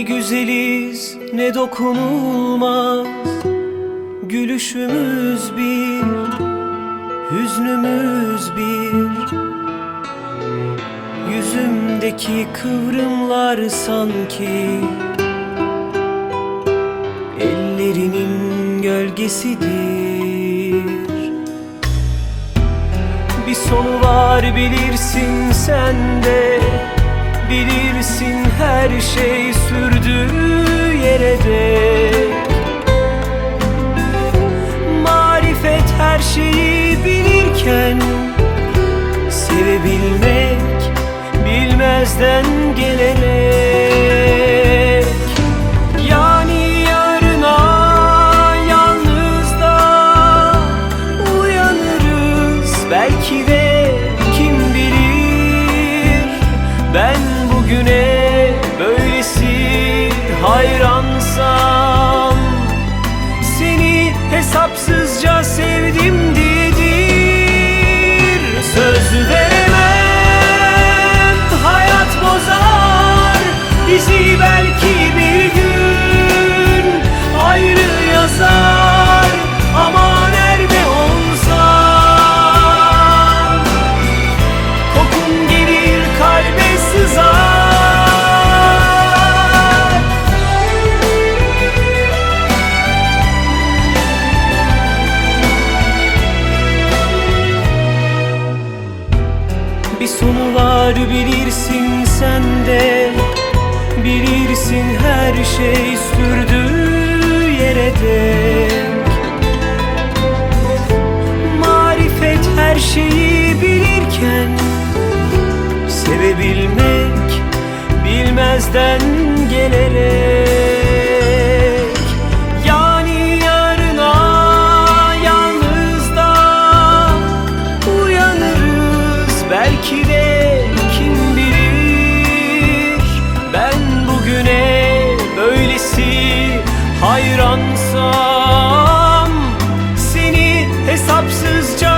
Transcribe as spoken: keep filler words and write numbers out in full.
güzeliz ne dokunulmaz, gülüşümüz bir, hüznümüz bir. Yüzümdeki kıvrımlar sanki ellerinin gölgesidir. Bir sonu var bilirsin sen de, bilirsin her şey sürdüğü yere dek. Marifet her şeyi bilirken sevebilmek bilmezden gelerek. Yani yarına yalnız da uyanırız belki de, kim bilir. Ben bugüne böylesi hayransam, seni hesapsızca sevdim diyedir. Söz veremem, hayat bozar bizi, belki bir gün ayrı yazar. Ama nerede olsam kokun gelir kalbe sızar. Bir sonu var bilirsin sen de, bilirsin her şey sürdüğü yere dek. Marifet her şeyi bilirken sevebilmek bilmezden gelerek. Yani yarına yalnız da uyanırız belki de, kim bilir. Ben bugüne böylesi hayransam, seni hesapsızca